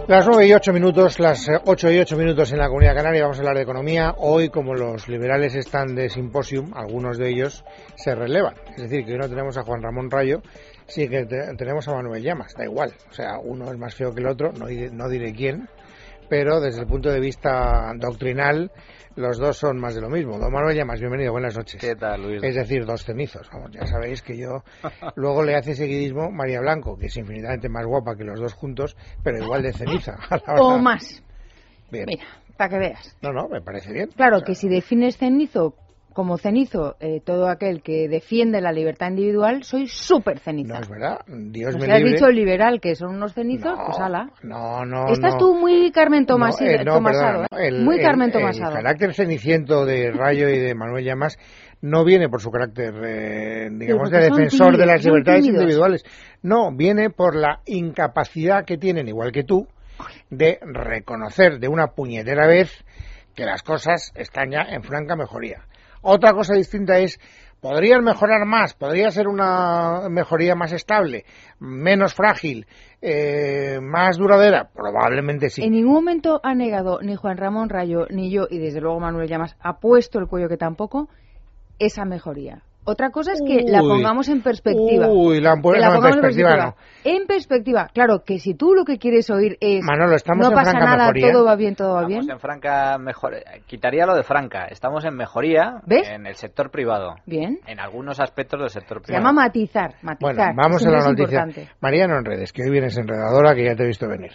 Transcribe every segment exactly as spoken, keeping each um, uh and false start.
Las nueve y ocho minutos, las ocho y ocho minutos en la Comunidad Canaria, vamos a hablar de economía. Hoy, como los liberales están de simposium, algunos de ellos se relevan. Es decir, que hoy no tenemos a Juan Ramón Rayo, sí que te, tenemos a Manuel Llamas, da igual. O sea, uno es más feo que el otro, no, no diré quién, pero desde el punto de vista doctrinal, los dos son más de lo mismo. Don Manuel Llamas, bienvenido, buenas noches. ¿Qué tal, Luis? Es decir, dos cenizos. Vamos, ya sabéis que yo luego le hace seguidismo María Blanco, que es infinitamente más guapa que los dos juntos, pero igual de ceniza. O más. Bien. Mira, para que veas. No, no, me parece bien. Claro, o sea, que si defines cenizo como cenizo, eh, todo aquel que defiende la libertad individual, soy súper ceniza. No es verdad, Dios no me se has libre. dicho liberal, que son unos cenizos, No, pues ala. No, no, Estás no. tú muy Carmen Tomás, no, eh, no, Tomasado, perdona, ¿eh? el, Muy el, Carmen el, Tomasado. El carácter ceniciento de Rayo y de Manuel Llamas no viene por su carácter, eh, digamos, Sí, de son defensor tímidos, de las son libertades tímidos. individuales. No, viene por la incapacidad que tienen, igual que tú, de reconocer de una puñetera vez que las cosas están ya en franca mejoría. Otra cosa distinta es, podrían mejorar más, podría ser una mejoría más estable, menos frágil, eh, más duradera, probablemente sí. En ningún momento ha negado ni Juan Ramón Rayo ni yo, y desde luego Manuel Llamas ha puesto el cuello que tampoco, esa mejoría. Otra cosa es que Uy, la pongamos en perspectiva. Uy, la han puesto Que la en pongamos perspectiva, en perspectiva. no. En perspectiva, claro, que si tú lo que quieres oír es Manolo, estamos no en pasa franca nada, mejoría. todo va bien, todo va Estamos bien. en franca mejor. Quitaría lo de franca. Estamos en mejoría. ¿Ves? En el sector privado. Bien. En algunos aspectos del sector Se privado. llama matizar, matizar. Bueno, vamos Eso a la es noticia. importante. Mariano en redes, que hoy vienes enredadora, que ya te he visto venir.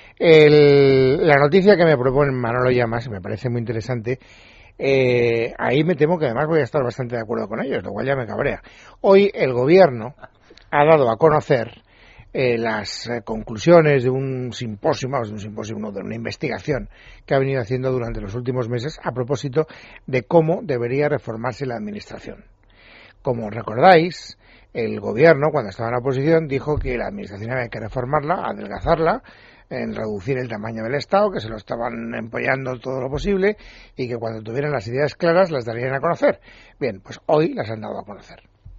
El, la noticia que me propone Manolo Llamas, me parece muy interesante. Eh, ahí me temo que además voy a estar bastante de acuerdo con ellos, lo cual ya me cabrea. Hoy el gobierno ha dado a conocer eh, las eh, conclusiones de un simposio, vamos, de un simposio, no, de una investigación que ha venido haciendo durante los últimos meses a propósito de cómo debería reformarse la administración. Como recordáis, el gobierno, cuando estaba en la oposición, dijo que la administración había que reformarla, adelgazarla, en reducir el tamaño del Estado, que se lo estaban empollando todo lo posible y que cuando tuvieran las ideas claras las darían a conocer. Bien, pues hoy las han dado a conocer.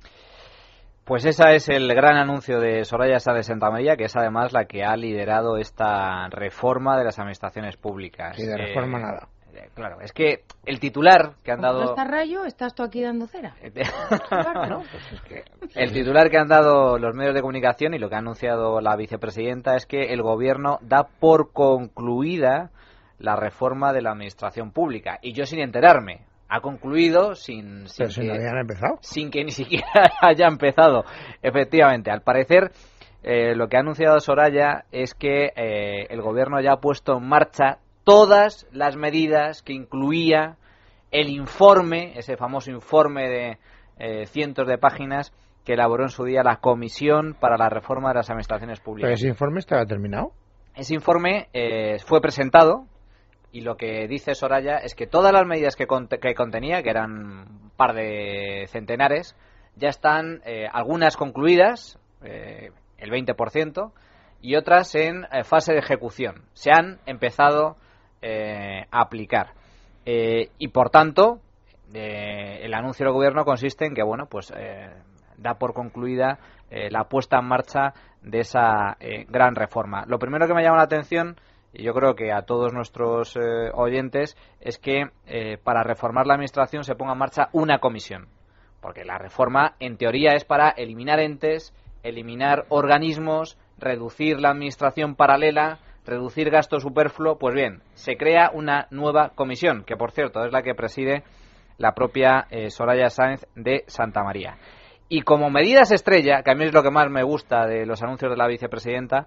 Pues ese es el gran anuncio de Soraya Sáenz de Santamaría, que es además la que ha liderado esta reforma de las administraciones públicas. Y de reforma eh, nada. eh, Claro, es que el titular que han Como dado... no está Rayo, estás tú aquí dando cera. ¿No? Pues es que... El titular que han dado los medios de comunicación y lo que ha anunciado la vicepresidenta es que el gobierno da por concluida la reforma de la administración pública. Y yo sin enterarme. Ha concluido sin, sin, Pero si que, no habían empezado. sin que ni siquiera haya empezado. Efectivamente, al parecer eh, lo que ha anunciado Soraya es que eh, el gobierno ya ha puesto en marcha todas las medidas que incluía el informe, ese famoso informe de eh, cientos de páginas que elaboró en su día la Comisión para la Reforma de las Administraciones Públicas. Pero ese informe estaba terminado. Ese informe eh, fue presentado y lo que dice Soraya es que todas las medidas que, cont- que contenía, que eran un par de centenares, ya están eh, algunas concluidas, eh, el veinte por ciento, y otras en eh, fase de ejecución. Se han empezado eh, a aplicar. Eh, y por tanto, eh, el anuncio del gobierno consiste en que, bueno, pues eh, da por concluida eh, la puesta en marcha de esa eh, gran reforma. Lo primero que me llama la atención, y yo creo que a todos nuestros eh, oyentes, es que eh, para reformar la administración se ponga en marcha una comisión. Porque la reforma, en teoría, es para eliminar entes, eliminar organismos, reducir la administración paralela, reducir gasto superfluo. Pues bien, se crea una nueva comisión, que por cierto es la que preside la propia eh, Soraya Sáenz de Santamaría. Y como medidas estrella, que a mí es lo que más me gusta de los anuncios de la vicepresidenta,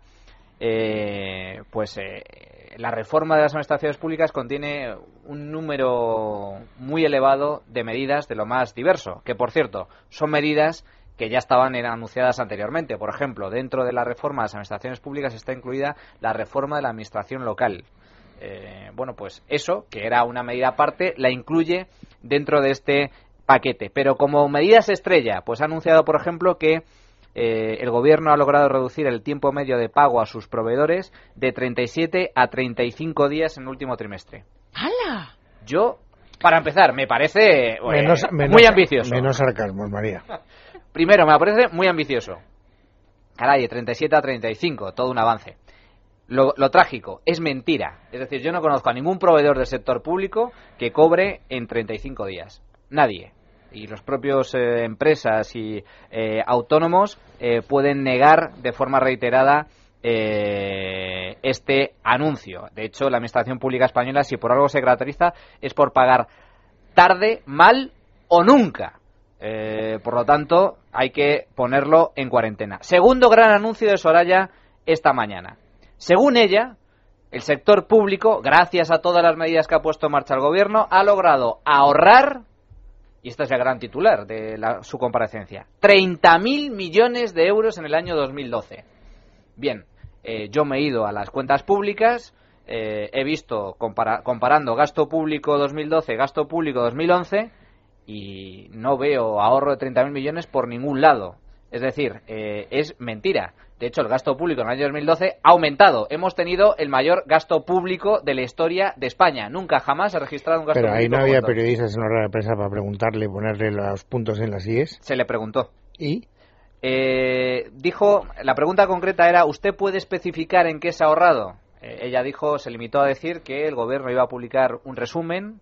eh, pues eh, la reforma de las administraciones públicas contiene un número muy elevado de medidas de lo más diverso, que por cierto son medidas que ya estaban anunciadas anteriormente. Por ejemplo, dentro de la reforma de las administraciones públicas está incluida la reforma de la administración local. Eh, bueno, pues eso, que era una medida aparte, la incluye dentro de este paquete. Pero como medidas estrella, pues ha anunciado, por ejemplo, que eh, el gobierno ha logrado reducir el tiempo medio de pago a sus proveedores de treinta y siete a treinta y cinco días en el último trimestre. ¡Hala! Yo, para empezar, me parece eh, Menos, menos, muy ambicioso. Menos sarcasmos, María. Primero, me parece muy ambicioso. Caray, de treinta y siete a treinta y cinco, todo un avance. Lo, lo trágico, es mentira. Es decir, yo no conozco a ningún proveedor del sector público que cobre en treinta y cinco días. Nadie. Y los propios eh, empresas y eh, autónomos eh, pueden negar de forma reiterada eh, este anuncio. De hecho, la Administración Pública Española, si por algo se caracteriza, es por pagar tarde, mal o nunca. Eh, por lo tanto, hay que ponerlo en cuarentena. Segundo gran anuncio de Soraya esta mañana. Según ella, el sector público, gracias a todas las medidas que ha puesto en marcha el gobierno, ha logrado ahorrar, y este es el gran titular de la, su comparecencia, treinta mil millones de euros en el año dos mil doce. Bien, eh, yo me he ido a las cuentas públicas, eh, he visto compara, comparando gasto público dos mil doce, gasto público dos mil once, y no veo ahorro de treinta mil millones por ningún lado. Es decir, eh, es mentira. De hecho, el gasto público en el año dos mil doce ha aumentado. Hemos tenido el mayor gasto público de la historia de España. Nunca, jamás se ha registrado un gasto público. Pero ahí público. no había periodistas en la rueda de prensa para preguntarle y ponerle los puntos en las íes. Se le preguntó. ¿Y? Eh, dijo, la pregunta concreta era, ¿usted puede especificar en qué se ha ahorrado? Eh, ella dijo, se limitó a decir que el gobierno iba a publicar un resumen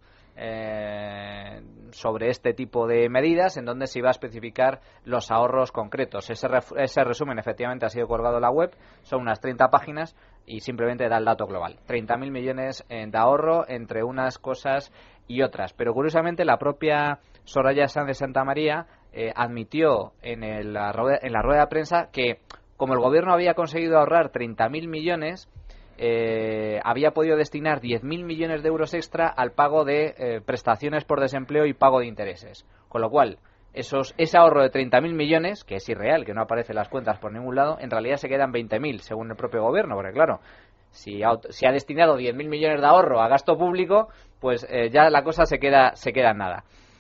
Eh, sobre este tipo de medidas en donde se iba a especificar los ahorros concretos. Ese, ref, ese resumen efectivamente ha sido colgado en la web, son unas treinta páginas y simplemente da el dato global. treinta mil millones de ahorro entre unas cosas y otras. Pero curiosamente la propia Soraya Sáenz de Santamaría eh, admitió en, el, la rueda, en la rueda de prensa que como el gobierno había conseguido ahorrar treinta mil millones, Eh, había podido destinar diez mil millones de euros extra al pago de eh, prestaciones por desempleo y pago de intereses. Con lo cual, esos, ese ahorro de treinta mil millones, que es irreal, que no aparece en las cuentas por ningún lado, en realidad se quedan veinte mil, según el propio gobierno, porque claro, si ha, si ha destinado diez mil millones de ahorro a gasto público, pues eh, ya la cosa se queda, se queda en nada.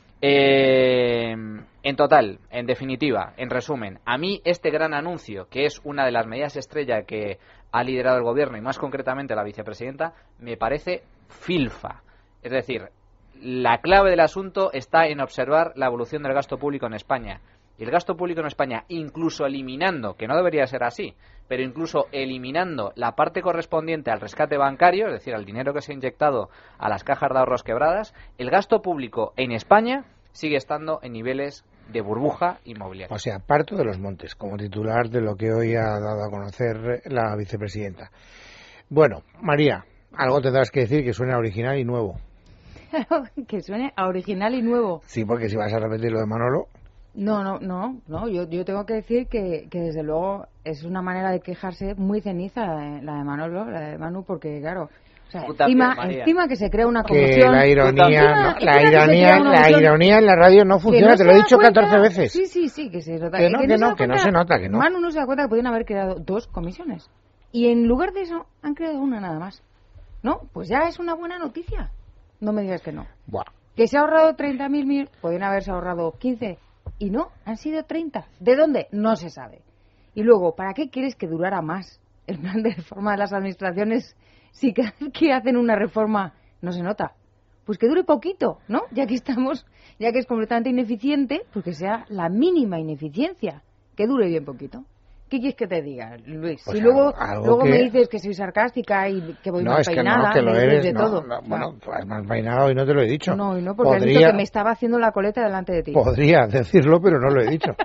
Eh, en total, en definitiva, en resumen, a mí este gran anuncio, que es una de las medidas estrella que ha liderado el gobierno y más concretamente la vicepresidenta, me parece filfa. Es decir, la clave del asunto está en observar la evolución del gasto público en España. Y el gasto público en España, incluso eliminando, que no debería ser así, pero incluso eliminando la parte correspondiente al rescate bancario, es decir, al dinero que se ha inyectado a las cajas de ahorros quebradas, el gasto público en España sigue estando en niveles de burbuja inmobiliaria. O sea, parto de los montes, como titular de lo que hoy ha dado a conocer la vicepresidenta. Bueno, María, algo tendrás que decir que suene original y nuevo. Que suene a original y nuevo. Sí, porque si vas a repetir lo de Manolo... No, no, no, no. Yo, yo tengo que decir que, que desde luego es una manera de quejarse muy ceniza la de, la de Manolo, la de Manu, porque claro, o sea, encima, encima que se crea una conmoción. Que la ironía, no, la ironía, la ironía en la radio no funciona, no te lo he dicho cuenta, catorce veces. Sí, sí, sí, que se nota. Que no, que, que, no, no, que no se nota, que no. Manu no se da cuenta que podían haber creado dos comisiones y en lugar de eso han creado una nada más. ¿No? Pues ya es una buena noticia. No me digas que no. Buah. Que se ha ahorrado treinta mil mil, podrían haberse ahorrado quince. Y no, han sido treinta. ¿De dónde? No se sabe. Y luego, ¿para qué quieres que durara más el plan de reforma de las administraciones si cada vez que hacen una reforma no se nota? Pues que dure poquito, ¿no? Ya que estamos, ya que es completamente ineficiente, pues que sea la mínima ineficiencia, que dure bien poquito. ¿Qué quieres que te diga, Luis? Pues si luego, algo, algo luego que... me dices que soy sarcástica y que voy no, mal es peinada, que no, que lo eres, de no, todo. No, bueno, pues mal peinado y no te lo he dicho. No, no, porque Podría... has dicho que me estaba haciendo la coleta delante de ti. Podría decirlo, pero no lo he dicho.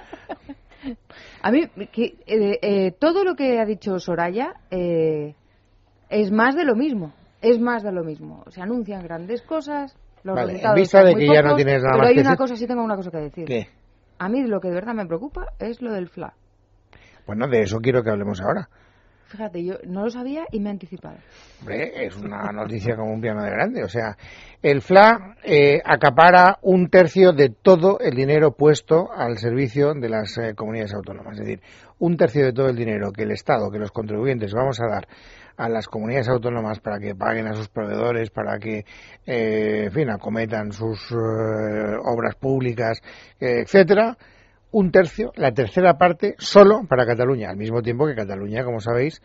A mí, que, eh, eh, todo lo que ha dicho Soraya eh, es más de lo mismo. Es más de lo mismo. Se anuncian grandes cosas, los vale, resultados en vista son de muy que pocos, ya no tienes nada pero más hay que una decir. cosa, sí tengo una cosa que decir. ¿Qué? A mí lo que de verdad me preocupa es lo del F L A. Bueno, de eso quiero que hablemos ahora. Fíjate, yo no lo sabía y me he anticipado. Hombre, es una noticia como un piano de grande. O sea, el F L A eh, acapara un tercio de todo el dinero puesto al servicio de las eh, comunidades autónomas. Es decir, un tercio de todo el dinero que el Estado, que los contribuyentes vamos a dar a las comunidades autónomas para que paguen a sus proveedores, para que, eh, en fin, acometan sus eh, obras públicas, eh, etcétera. Un tercio, la tercera parte, solo para Cataluña, al mismo tiempo que Cataluña, como sabéis,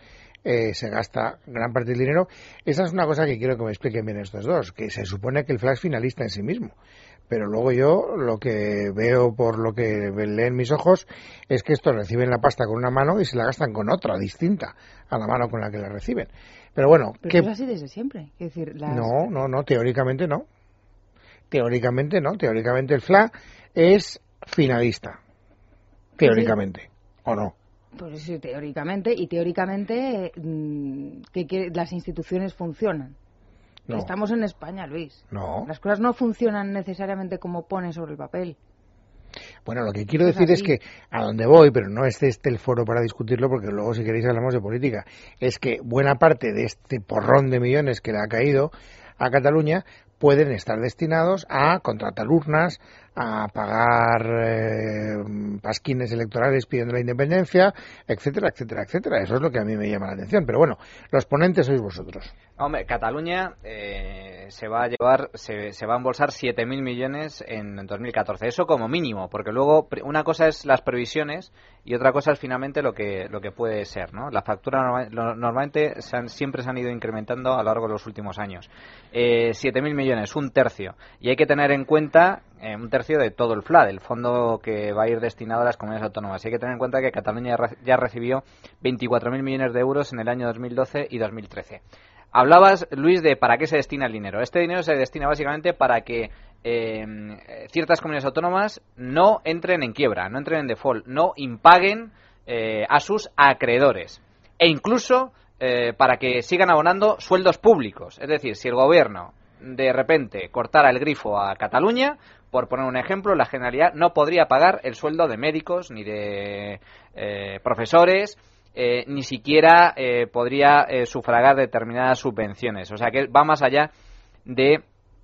eh, se gasta gran parte del dinero. Esa es una cosa que quiero que me expliquen bien estos dos, que se supone que el F L A es finalista en sí mismo. Pero luego yo lo que veo por lo que leen mis ojos es que estos reciben la pasta con una mano y se la gastan con otra, distinta a la mano con la que la reciben. Pero bueno... Pero ¿qué... eso es así desde siempre. Es decir, las... No, no, no, teóricamente no. Teóricamente no. Teóricamente el F L A es finalista. Teóricamente. ¿Sí? ¿O no? Pues sí, teóricamente. Y teóricamente mmm, que, que las instituciones funcionan. No. Estamos en España, Luis. No. Las cosas no funcionan necesariamente como pone sobre el papel. Bueno, lo que quiero decir es, es que a donde voy, pero no es este el foro para discutirlo, porque luego si queréis hablamos de política, es que buena parte de este porrón de millones que le ha caído a Cataluña pueden estar destinados a contratar urnas, a pagar eh, pasquines electorales pidiendo la independencia, etcétera, etcétera, etcétera. Eso es lo que a mí me llama la atención. Pero bueno, los ponentes sois vosotros. Hombre, Cataluña eh, se va a llevar, se, se va a embolsar siete mil millones en dos mil catorce. Eso como mínimo, porque luego una cosa es las previsiones y otra cosa es finalmente lo que lo que puede ser, ¿no? La factura norma, lo, normalmente se han, siempre se han ido incrementando a lo largo de los últimos años. Eh, siete mil millones, un tercio. Y hay que tener en cuenta eh, un tercio de todo el F L A, del fondo que va a ir destinado a las comunidades autónomas. Y hay que tener en cuenta que Cataluña ya recibió veinticuatro mil millones de euros en el año dos mil doce y dos mil trece. Hablabas, Luis, de para qué se destina el dinero. Este dinero se destina básicamente para que eh, ciertas comunidades autónomas no entren en quiebra, no entren en default, no impaguen eh, a sus acreedores. E incluso eh, para que sigan abonando sueldos públicos. Es decir, si el gobierno de repente cortara el grifo a Cataluña, por poner un ejemplo, la Generalidad no podría pagar el sueldo de médicos ni de eh, profesores, Eh, ni siquiera eh, podría eh, sufragar determinadas subvenciones. O sea que va más allá de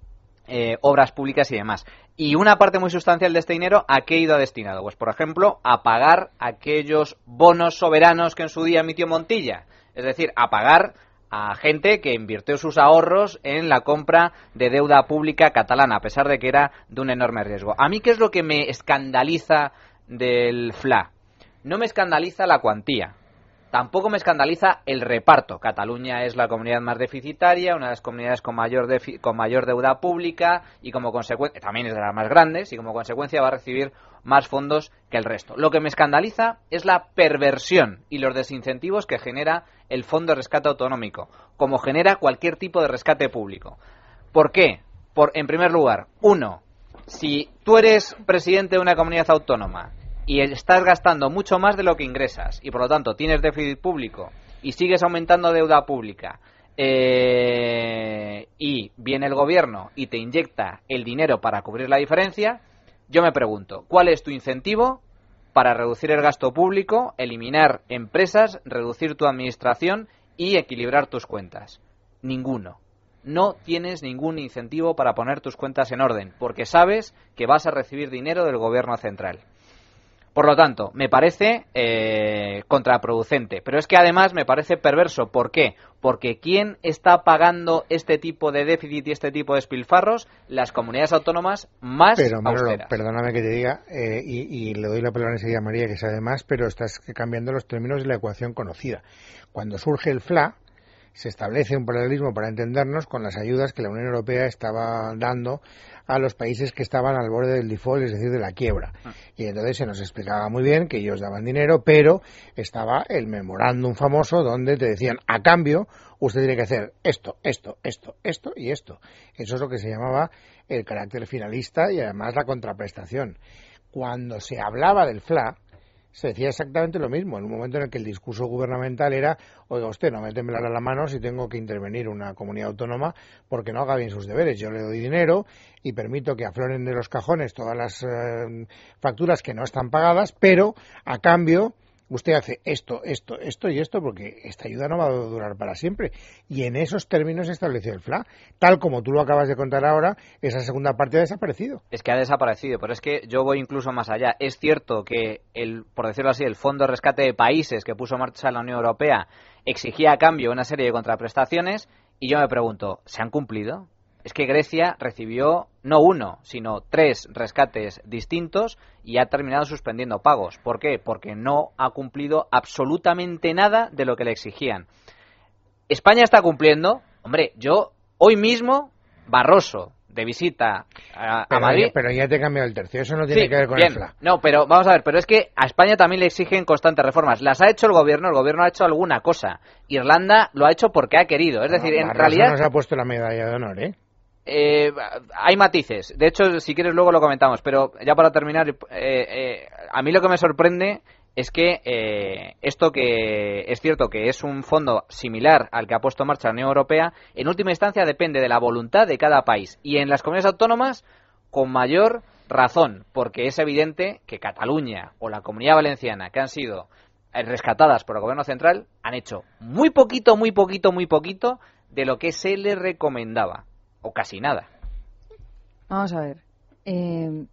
eh, obras públicas y demás. Y una parte muy sustancial de este dinero, ¿a qué ha ido destinado? Pues, por ejemplo, a pagar aquellos bonos soberanos que en su día emitió Montilla. Es decir, a pagar a gente que invirtió sus ahorros en la compra de deuda pública catalana, a pesar de que era de un enorme riesgo. ¿A mí qué es lo que me escandaliza del F L A? No me escandaliza la cuantía. Tampoco me escandaliza el reparto. Cataluña es la comunidad más deficitaria, una de las comunidades con mayor defi- con mayor deuda pública y como consecuencia también es de las más grandes y como consecuencia va a recibir más fondos que el resto. Lo que me escandaliza es la perversión y los desincentivos que genera el Fondo de Rescate Autonómico, como genera cualquier tipo de rescate público. ¿Por qué? Por, en primer lugar, uno, si tú eres presidente de una comunidad autónoma y estás gastando mucho más de lo que ingresas y por lo tanto tienes déficit público y sigues aumentando deuda pública eh, y viene el gobierno y te inyecta el dinero para cubrir la diferencia, yo me pregunto, ¿cuál es tu incentivo para reducir el gasto público, eliminar empresas, reducir tu administración y equilibrar tus cuentas? Ninguno. No tienes ningún incentivo para poner tus cuentas en orden porque sabes que vas a recibir dinero del gobierno central. Por lo tanto, me parece eh, contraproducente. Pero es que además me parece perverso. ¿Por qué? Porque ¿quién está pagando este tipo de déficit y este tipo de despilfarros? Las comunidades autónomas más pero, Manolo, austeras. Perdóname que te diga, eh, y, y le doy la palabra enseguida a María, que sabe más, pero estás cambiando los términos de la ecuación conocida. Cuando surge el F L A, se establece un paralelismo para entendernos con las ayudas que la Unión Europea estaba dando a los países que estaban al borde del default, es decir, de la quiebra. Y entonces se nos explicaba muy bien que ellos daban dinero, pero estaba el memorándum famoso donde te decían, a cambio, usted tiene que hacer esto, esto, esto, esto y esto. Eso es lo que se llamaba el carácter finalista y además la contraprestación. Cuando se hablaba del F L A, se decía exactamente lo mismo, en un momento en el que el discurso gubernamental era, oiga usted, no me temblará la mano si tengo que intervenir una comunidad autónoma porque no haga bien sus deberes. Yo le doy dinero y permito que afloren de los cajones todas las eh, facturas que no están pagadas, pero a cambio usted hace esto, esto, esto y esto, porque esta ayuda no va a durar para siempre. Y en esos términos se estableció el F L A. Tal como tú lo acabas de contar ahora, esa segunda parte ha desaparecido. Es que ha desaparecido, pero es que yo voy incluso más allá. Es cierto que, el, por decirlo así, el Fondo de Rescate de Países que puso en marcha la Unión Europea exigía a cambio una serie de contraprestaciones y yo me pregunto, ¿se han cumplido? es que Grecia recibió no uno, sino tres rescates distintos y ha terminado suspendiendo pagos. ¿Por qué? Porque no ha cumplido absolutamente nada de lo que le exigían. España está cumpliendo. Hombre, yo hoy mismo, Barroso, de visita a, pero, a Madrid... Ya, pero ya te he cambiado el tercio, eso no tiene sí, que ver con bien. el F L A. No, pero vamos a ver, pero es que a España también le exigen constantes reformas. Las ha hecho el gobierno, el gobierno ha hecho alguna cosa. Irlanda lo ha hecho porque ha querido. Es No, decir, en Barroso realidad... nos ha puesto la medalla de honor, ¿eh? Eh, hay matices. De hecho, si quieres luego lo comentamos. Pero ya para terminar, eh, eh, a mí lo que me sorprende es que eh, esto que es cierto que es un fondo similar al que ha puesto en marcha la Unión Europea, en última instancia depende de la voluntad de cada país. Y en las comunidades autónomas, con mayor razón, porque es evidente que Cataluña o la Comunidad Valenciana, que han sido rescatadas por el Gobierno Central, han hecho muy poquito, muy poquito, muy poquito de lo que se les recomendaba, o casi nada. Vamos a ver. Eh,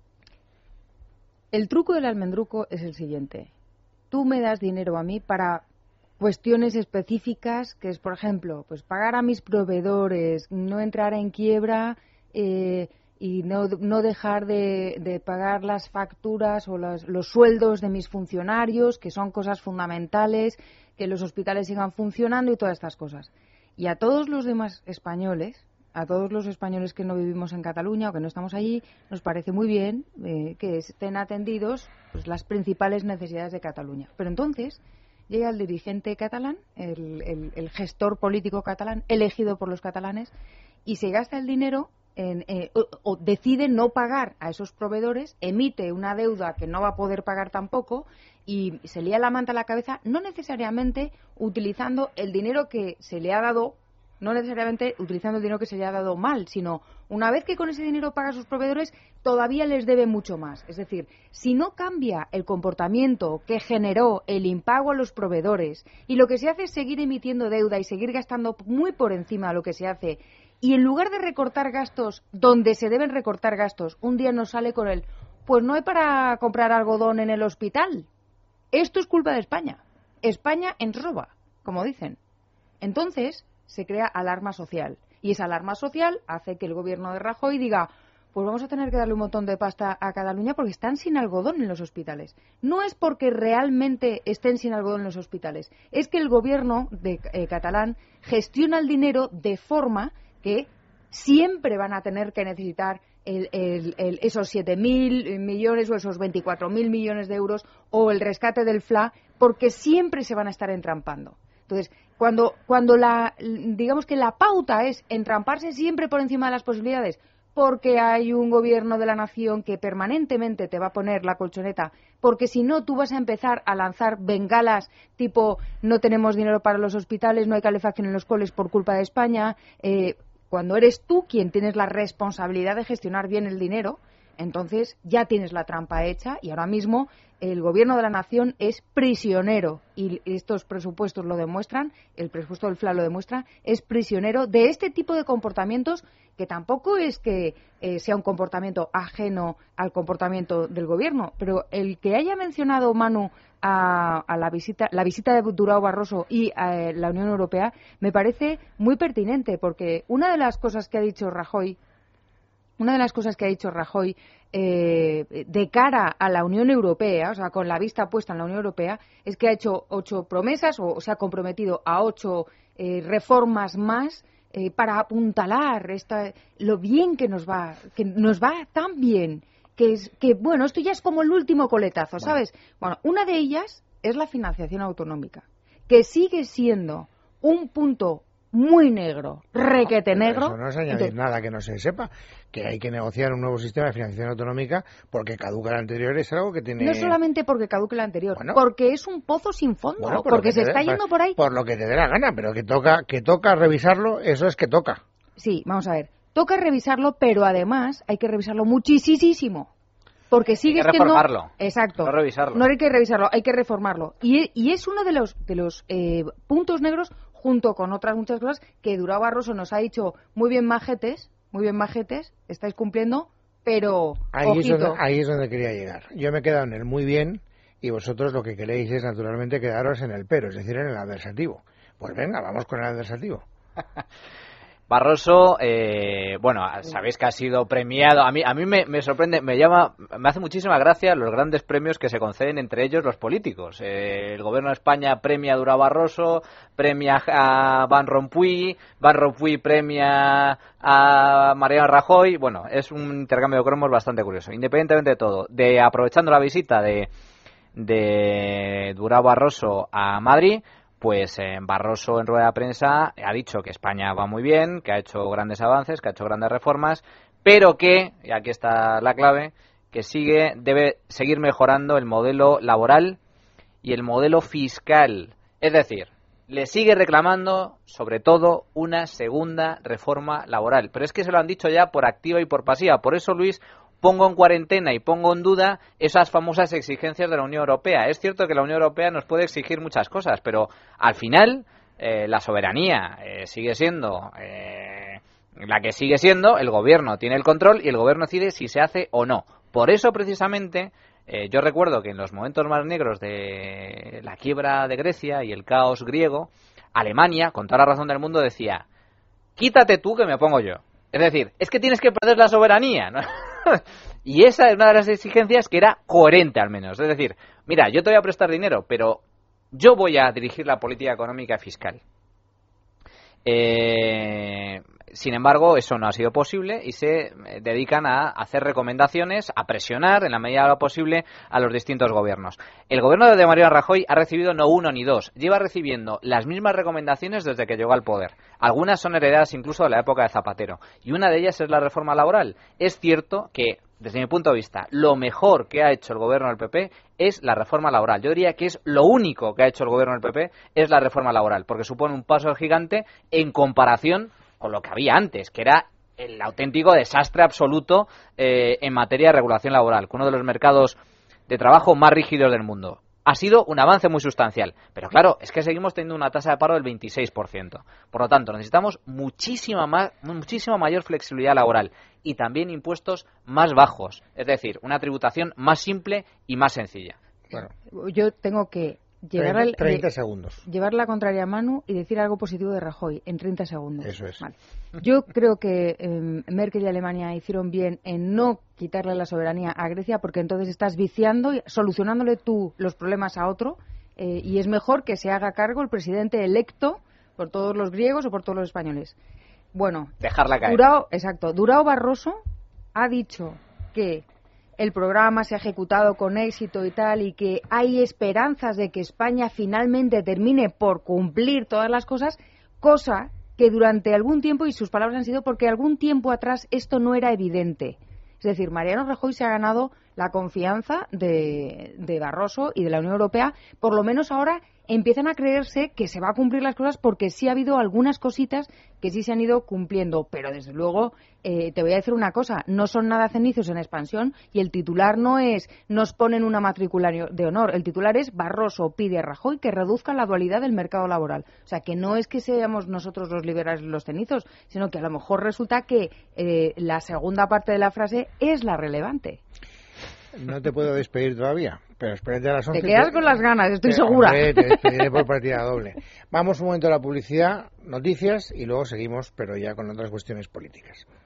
el truco del almendruco es el siguiente. Tú me das dinero a mí para cuestiones específicas, que es, por ejemplo, pues pagar a mis proveedores, no entrar en quiebra eh, y no, no dejar de, de pagar las facturas o las, los sueldos de mis funcionarios, que son cosas fundamentales, que los hospitales sigan funcionando y todas estas cosas. Y a todos los demás españoles, a todos los españoles que no vivimos en Cataluña o que no estamos allí, nos parece muy bien eh, que estén atendidos pues, las principales necesidades de Cataluña. Pero entonces llega el dirigente catalán, el, el, el gestor político catalán, elegido por los catalanes, y se gasta el dinero en, eh, o, o decide no pagar a esos proveedores, emite una deuda que no va a poder pagar tampoco y se lía la manta a la cabeza, no necesariamente utilizando el dinero que se le ha dado, no necesariamente utilizando el dinero que se le ha dado mal, sino una vez que con ese dinero paga a sus proveedores, todavía les debe mucho más. Es decir, si no cambia el comportamiento que generó el impago a los proveedores y lo que se hace es seguir emitiendo deuda y seguir gastando muy por encima de lo que se hace, y en lugar de recortar gastos donde se deben recortar gastos, un día nos sale con el, pues no hay para comprar algodón en el hospital. Esto es culpa de España. España en roba, como dicen. Entonces se crea alarma social. Y esa alarma social hace que el gobierno de Rajoy diga, pues vamos a tener que darle un montón de pasta a Cataluña porque están sin algodón en los hospitales. No es porque realmente estén sin algodón en los hospitales, es que el gobierno de, eh, catalán gestiona el dinero de forma que siempre van a tener que necesitar el, el, el, esos siete mil millones o esos veinticuatro mil millones de euros o el rescate del F L A, porque siempre se van a estar entrampando. Entonces, cuando, cuando la, digamos que la pauta es entramparse siempre por encima de las posibilidades, porque hay un gobierno de la nación que permanentemente te va a poner la colchoneta, porque si no tú vas a empezar a lanzar bengalas tipo no tenemos dinero para los hospitales, no hay calefacción en los coles por culpa de España, eh, cuando eres tú quien tienes la responsabilidad de gestionar bien el dinero, entonces ya tienes la trampa hecha y ahora mismo el gobierno de la nación es prisionero, y estos presupuestos lo demuestran, el presupuesto del F L A lo demuestra, es prisionero de este tipo de comportamientos que tampoco es que eh, sea un comportamiento ajeno al comportamiento del gobierno, pero el que haya mencionado Manu a, a la visita la visita de Durão Barroso y a eh, la Unión Europea me parece muy pertinente, porque una de las cosas que ha dicho Rajoy Una de las cosas que ha dicho Rajoy eh, de cara a la Unión Europea, o sea, con la vista puesta en la Unión Europea, es que ha hecho ocho promesas o se ha comprometido a ocho eh, reformas más eh, para apuntalar esta, lo bien que nos va, que nos va tan bien, que es que bueno, esto ya es como el último coletazo, ¿sabes? Bueno, una de ellas es la financiación autonómica, que sigue siendo un punto muy negro, requete negro. Eso no es añadir Entonces, nada que no se sepa, que hay que negociar un nuevo sistema de financiación autonómica porque caduca el anterior, es algo que tiene... No solamente porque caduque el anterior, bueno, porque es un pozo sin fondo, bueno, por porque se dé, está yendo por ahí... Por lo que te dé la gana, pero que toca, que toca revisarlo, eso es que toca. Sí, vamos a ver, toca revisarlo, pero además hay que revisarlo muchísimo. Porque sigue siendo... Hay que reformarlo. Exacto. No revisarlo. No hay que revisarlo, hay que reformarlo. Y, y es uno de los, de los eh, puntos negros, junto con otras muchas cosas, que Durão Barroso nos ha dicho muy bien majetes, muy bien majetes, estáis cumpliendo, pero ahí ojito. Es donde, ahí es donde quería llegar. Yo me he quedado en el muy bien y vosotros lo que queréis es naturalmente quedaros en el pero, es decir, en el adversativo. Pues venga, vamos con el adversativo. Barroso, eh, bueno, sabéis que ha sido premiado. A mí, a mí me, me sorprende, me llama, me hace muchísima gracia los grandes premios que se conceden entre ellos los políticos. Eh, el gobierno de España premia a Durão Barroso, premia a Van Rompuy, Van Rompuy premia a Mariano Rajoy. Bueno, es un intercambio de cromos bastante curioso. Independientemente de todo, de aprovechando la visita de de Durão Barroso a Madrid. Pues eh, Barroso en rueda de prensa ha dicho que España va muy bien, que ha hecho grandes avances, que ha hecho grandes reformas, pero que, y aquí está la clave, que sigue debe seguir mejorando el modelo laboral y el modelo fiscal. Es decir, le sigue reclamando, sobre todo, una segunda reforma laboral. Pero es que se lo han dicho ya por activa y por pasiva. Por eso, Luis, pongo en cuarentena y pongo en duda esas famosas exigencias de la Unión Europea. Es cierto que la Unión Europea nos puede exigir muchas cosas, pero al final eh, la soberanía eh, sigue siendo eh, la que sigue siendo, el gobierno tiene el control y el gobierno decide si se hace o no. Por eso, precisamente, eh, yo recuerdo que en los momentos más negros de la quiebra de Grecia y el caos griego, Alemania, con toda la razón del mundo, decía: quítate tú que me pongo yo. Es decir, es que tienes que perder la soberanía, ¿no? Y esa es una de las exigencias que era coherente, al menos. Es decir, mira, yo te voy a prestar dinero, pero yo voy a dirigir la política económica y fiscal. Eh, sin embargo, eso no ha sido posible y se dedican a hacer recomendaciones, a presionar en la medida de lo posible a los distintos gobiernos. El gobierno de Mariano Rajoy ha recibido no uno ni dos, lleva recibiendo las mismas recomendaciones desde que llegó al poder. Algunas son heredadas incluso de la época de Zapatero y una de ellas es la reforma laboral. Es cierto que, desde mi punto de vista, lo mejor que ha hecho el gobierno del P P es la reforma laboral. Yo diría que es lo único que ha hecho el gobierno del P P es la reforma laboral, porque supone un paso gigante en comparación con lo que había antes, que era el auténtico desastre absoluto eh, en materia de regulación laboral, con uno de los mercados de trabajo más rígidos del mundo. Ha sido un avance muy sustancial, pero claro, es que seguimos teniendo una tasa de paro del veintiséis por ciento. Por lo tanto, necesitamos muchísima más, muchísima mayor flexibilidad laboral y también impuestos más bajos, es decir, una tributación más simple y más sencilla. Bueno, yo tengo que llevar, treinta, al, treinta segundos. llevar la contraria a Manu y decir algo positivo de Rajoy en treinta segundos. Eso es. Vale. Yo creo que eh, Merkel y Alemania hicieron bien en no quitarle la soberanía a Grecia, porque entonces estás viciando y solucionándole tú los problemas a otro, eh, y es mejor que se haga cargo el presidente electo por todos los griegos o por todos los españoles. Bueno, dejarla caer. Durão, exacto. Durão Barroso ha dicho que el programa se ha ejecutado con éxito y tal, y que hay esperanzas de que España finalmente termine por cumplir todas las cosas, cosa que durante algún tiempo, y sus palabras han sido porque algún tiempo atrás esto no era evidente. Es decir, Mariano Rajoy se ha ganado la confianza de, de Barroso y de la Unión Europea. Por lo menos ahora empiezan a creerse que se va a cumplir las cosas, porque sí ha habido algunas cositas que sí se han ido cumpliendo. Pero desde luego, eh, te voy a decir una cosa, no son nada cenizos en expansión, y el titular no es nos ponen una matrícula de honor, el titular es Barroso pide a Rajoy que reduzca la dualidad del mercado laboral. O sea, que no es que seamos nosotros los liberales los cenizos, sino que a lo mejor resulta que eh, la segunda parte de la frase es la relevante. No te puedo despedir todavía, pero espérate a las once. Te quedas con las ganas, estoy te, segura. Hombre, te despediré por partida doble. Vamos un momento a la publicidad, noticias, y luego seguimos, pero ya con otras cuestiones políticas.